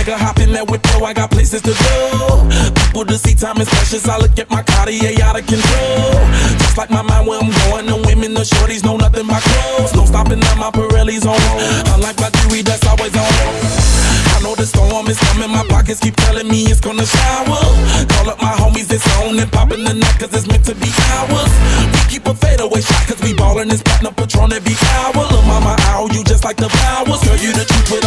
nigga hop in that whip, yo, I got places to go. People to see, time is precious. I look at my Cartier out of control. Just like my mind where I'm going, the women, the shorties know nothing but clothes. No stopping at my Pirelli's on. Unlike my jewelry, that's always on. I know the storm is coming, my pockets keep telling me it's gonna shower. Call up my homies, it's on and popping the night cause it's meant to be ours. We keep a fadeaway shot cause we ballin' this platinum Patron every hour. Look mama, ow, you just like the flowers. Girl, you the truth with